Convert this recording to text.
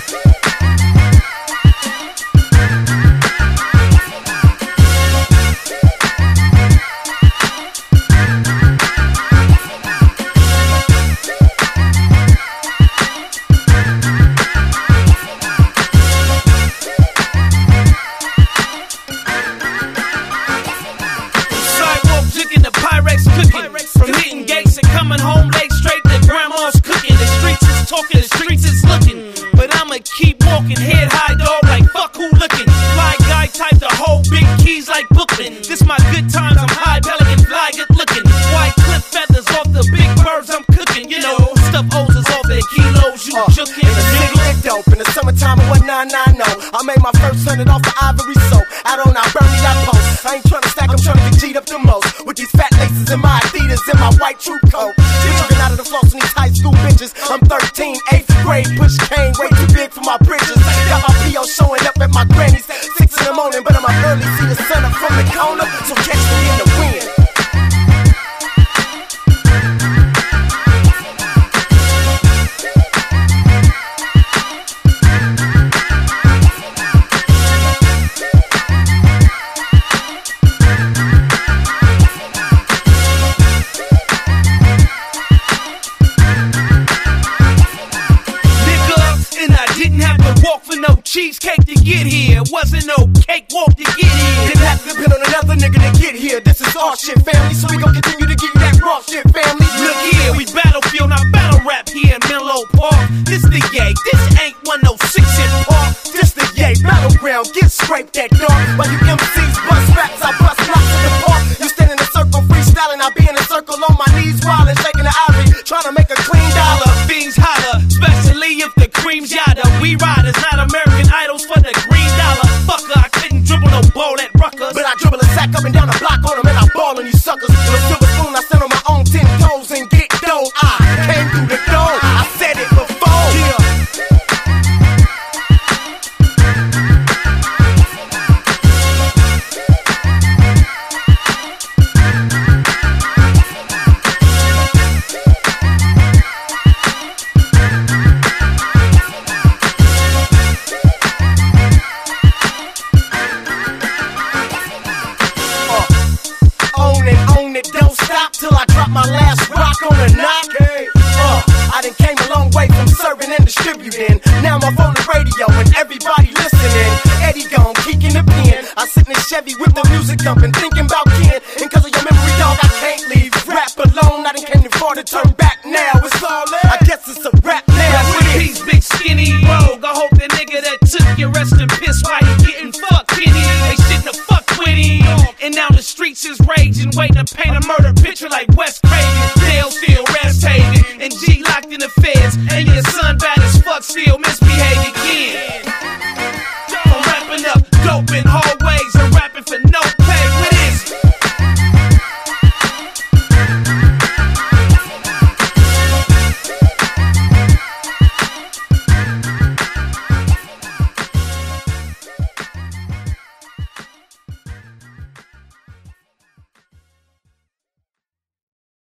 From hitting gates and coming home late straight to grandma's cooking. The streets is talking, the streets is looking. But I'ma keep walking, head high dog, like fuck who looking. Fly guy type the whole big keys like Brooklyn. This my good times, I'm high pelican, fly good looking. White clip feathers off the big birds I'm cooking. You know, stuff O's is off their kilos, you jookin'. In the city it dope, in the summertime of what 990. I made my first 100 off the Ivory soap. Out on our Bernie I post. I ain't tryna stack, I'm tryna get G'd up the most. With these fat laces in my Adidas and my white troop coat. Switching out of the floss in these high school bitches. I'm 13, 8th grade, push cane, way too big for my britches. Got my P.O. showing up at my granny's 6 in the morning, but I'm up early, see the sun up from the corner, so catch me in the wind. Cheesecake to get here, wasn't no cakewalk to get here. Didn't have to depend on another nigga to get here. This is our shit, family, so we gon' continue to give you that raw shit, family. Look here, we battlefield, not battle rap here in Menlo Park. This the yay, this ain't 106 in Park. This the yay, battleground, get scraped that dog. While you MCs bust raps, I bust knocks in the park. You stand in a circle freestyling, I be in a circle on my knees while and shaking the ivory, trying to make a clean dollar. Fiends holler, especially if the cream's yada. We riders, not American Idols for the green dollar. Fucker, I couldn't dribble no ball at Rutgers, but I dribble a sack up and down the block on them and I ball on you suckers. With a silver spoon, I stand on my own 10 toes and get dough. I came through the door, I said it before. Yeah. Don't stop till I drop my last rock on the knock. I done came a long way from serving and distributing. Now I'm up on the radio and everybody listening. Eddie gone, kicking the pen. I sit in the Chevy with the music thumping, thinking about Ken. And cause of your memory, dog, I can't leave rap alone. I done came too far to turn back now. It's all in. I guess it's a rap now. Rest in peace, big skinny rogue. I hope the nigga that took your rest in piss while he getting fucked, Kenny. They shouldn't have fucked with him. And now the streets is raging, waiting to paint a murder picture like Wes Craven. Dale still rest haven, and G locked in the feds. And your son bad as fuck, still